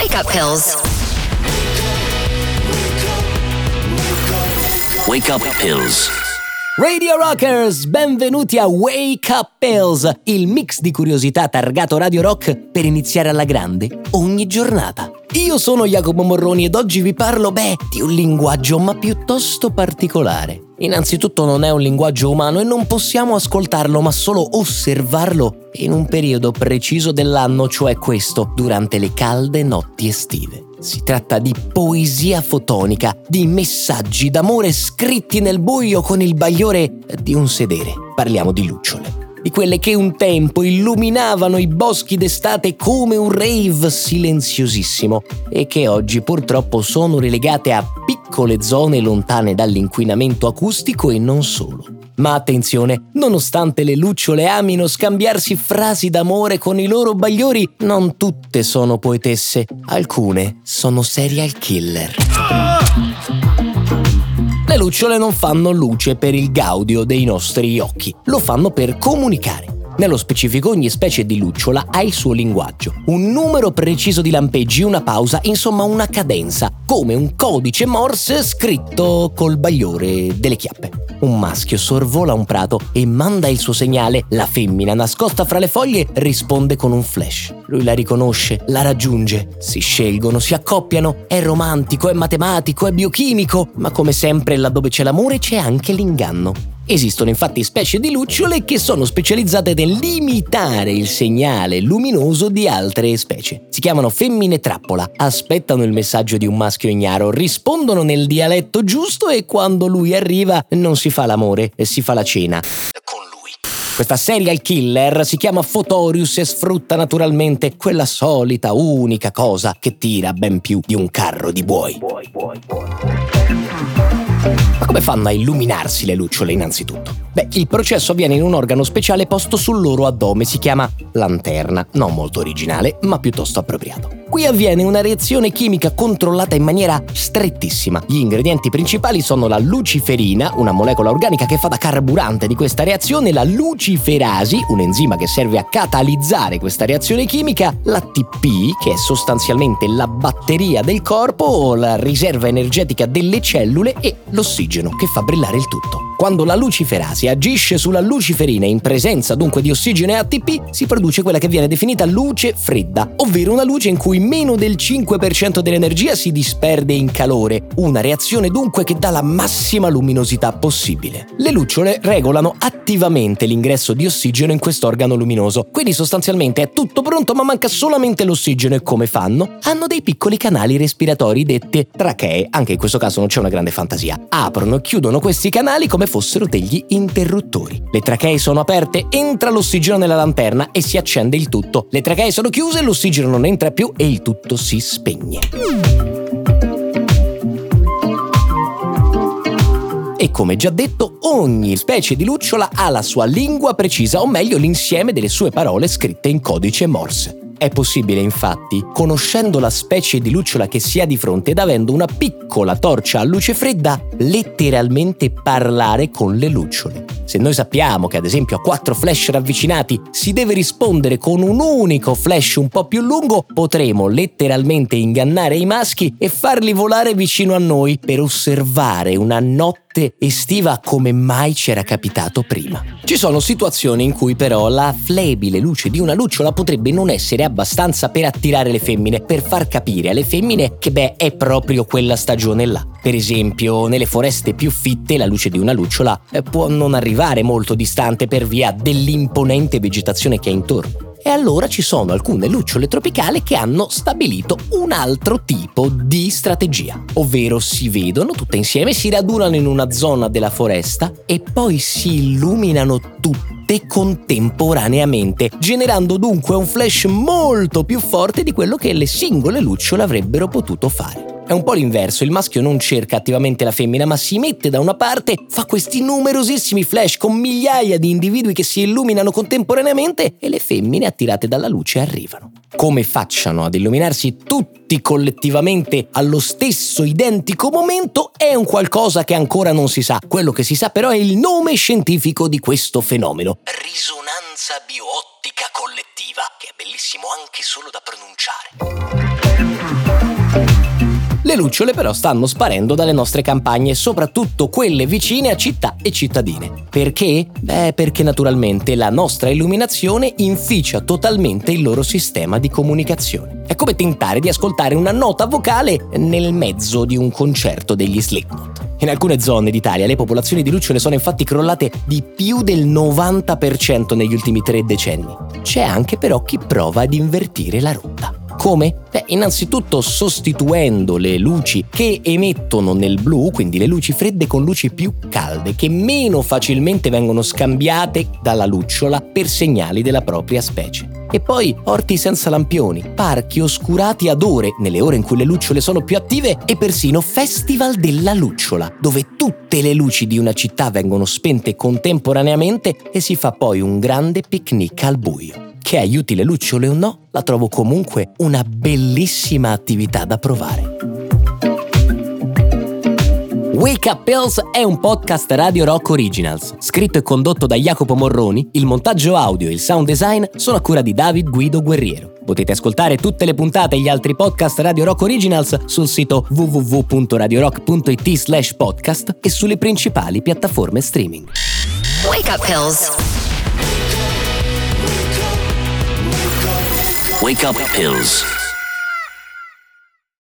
Wake up pills. Wake up pills. Radio Rockers, benvenuti a Wake Up Pills, il mix di curiosità targato Radio Rock per iniziare alla grande ogni giornata. Io sono Jacopo Morroni ed oggi vi parlo, di un linguaggio ma piuttosto particolare. Innanzitutto non è un linguaggio umano e non possiamo ascoltarlo ma solo osservarlo in un periodo preciso dell'anno, cioè questo, durante le calde notti estive. Si tratta di poesia fotonica, di messaggi d'amore scritti nel buio con il bagliore di un sedere. Parliamo di lucciole. Di quelle che un tempo illuminavano i boschi d'estate come un rave silenziosissimo e che oggi purtroppo sono relegate a piccole zone lontane dall'inquinamento acustico e non solo. Ma attenzione, nonostante le lucciole amino scambiarsi frasi d'amore con i loro bagliori, non tutte sono poetesse, alcune sono serial killer. Le lucciole non fanno luce per il gaudio dei nostri occhi, lo fanno per comunicare. Nello specifico ogni specie di lucciola ha il suo linguaggio, un numero preciso di lampeggi, una pausa, insomma una cadenza, come un codice Morse scritto col bagliore delle chiappe. Un maschio sorvola un prato e manda il suo segnale, la femmina nascosta fra le foglie risponde con un flash. Lui la riconosce, la raggiunge, si scelgono, si accoppiano, è romantico, è matematico, è biochimico, ma come sempre laddove c'è l'amore c'è anche l'inganno. Esistono infatti specie di lucciole che sono specializzate nell'imitare il segnale luminoso di altre specie. Si chiamano femmine trappola, aspettano il messaggio di un maschio ignaro, rispondono nel dialetto giusto e quando lui arriva non si fa l'amore, si fa la cena con lui. Questa serial killer si chiama Photorius e sfrutta naturalmente quella solita unica cosa che tira ben più di un carro di buoi. Ma come fanno a illuminarsi le lucciole innanzitutto? Il processo avviene in un organo speciale posto sul loro addome, si chiama lanterna, non molto originale, ma piuttosto appropriato. Qui avviene una reazione chimica controllata in maniera strettissima. Gli ingredienti principali sono la luciferina, una molecola organica che fa da carburante di questa reazione, la luciferasi, un enzima che serve a catalizzare questa reazione chimica, l'ATP, che è sostanzialmente la batteria del corpo, la riserva energetica delle cellule e l'ossigeno che fa brillare il tutto. Quando la luciferasi agisce sulla luciferina in presenza dunque di ossigeno e ATP, si produce quella che viene definita luce fredda, ovvero una luce in cui meno del 5% dell'energia si disperde in calore, una reazione dunque che dà la massima luminosità possibile. Le lucciole regolano attivamente l'ingresso di ossigeno in quest'organo luminoso, quindi sostanzialmente è tutto pronto ma manca solamente l'ossigeno e come fanno? Hanno dei piccoli canali respiratori dette trachee, anche in questo caso non c'è una grande fantasia. Aprono e chiudono questi canali come fossero degli interruttori. Le trachee sono aperte, entra l'ossigeno nella lanterna e si accende il tutto. Le trachee sono chiuse, l'ossigeno non entra più e il tutto si spegne. E come già detto, ogni specie di lucciola ha la sua lingua precisa, o meglio l'insieme delle sue parole scritte in codice Morse. È possibile infatti, conoscendo la specie di lucciola che si ha di fronte ed avendo una piccola torcia a luce fredda, letteralmente parlare con le lucciole. Se noi sappiamo che ad esempio a 4 flash ravvicinati si deve rispondere con un unico flash un po' più lungo, potremo letteralmente ingannare i maschi e farli volare vicino a noi per osservare una notte estiva come mai c'era capitato prima. Ci sono situazioni in cui però la flebile luce di una lucciola potrebbe non essere abbastanza per attirare le femmine, per far capire alle femmine che è proprio quella stagione là. Per esempio, nelle foreste più fitte la luce di una lucciola può non arrivare molto distante per via dell'imponente vegetazione che è intorno. E allora ci sono alcune lucciole tropicali che hanno stabilito un altro tipo di strategia, ovvero si vedono tutte insieme, si radunano in una zona della foresta e poi si illuminano tutte contemporaneamente, generando dunque un flash molto più forte di quello che le singole lucciole avrebbero potuto fare. È un po' l'inverso, il maschio non cerca attivamente la femmina, ma si mette da una parte, fa questi numerosissimi flash con migliaia di individui che si illuminano contemporaneamente e le femmine attirate dalla luce arrivano. Come facciano ad illuminarsi tutti collettivamente allo stesso identico momento è un qualcosa che ancora non si sa. Quello che si sa però è il nome scientifico di questo fenomeno. Risonanza bioottica collettiva, che è bellissimo anche solo da pronunciare. Le lucciole però stanno sparendo dalle nostre campagne, soprattutto quelle vicine a città e cittadine. Perché? Perché naturalmente la nostra illuminazione inficia totalmente il loro sistema di comunicazione. È come tentare di ascoltare una nota vocale nel mezzo di un concerto degli Slipknot. In alcune zone d'Italia le popolazioni di lucciole sono infatti crollate di più del 90% negli ultimi 3 decenni. C'è anche però chi prova ad invertire la rotta. Come? Innanzitutto sostituendo le luci che emettono nel blu, quindi le luci fredde, con luci più calde, che meno facilmente vengono scambiate dalla lucciola per segnali della propria specie. E poi orti senza lampioni, parchi oscurati ad ore, nelle ore in cui le lucciole sono più attive, e persino festival della lucciola, dove tutte le luci di una città vengono spente contemporaneamente e si fa poi un grande picnic al buio. Che aiuti le lucciole o no, la trovo comunque una bellissima attività da provare. Wake Up Pills è un podcast Radio Rock Originals, scritto e condotto da Jacopo Morroni. Il montaggio audio e il sound design sono a cura di David Guido Guerriero. Potete ascoltare tutte le puntate e gli altri podcast Radio Rock Originals sul sito www.radiorock.it/podcast e sulle principali piattaforme streaming. Wake Up Pills. Wake Up Pills.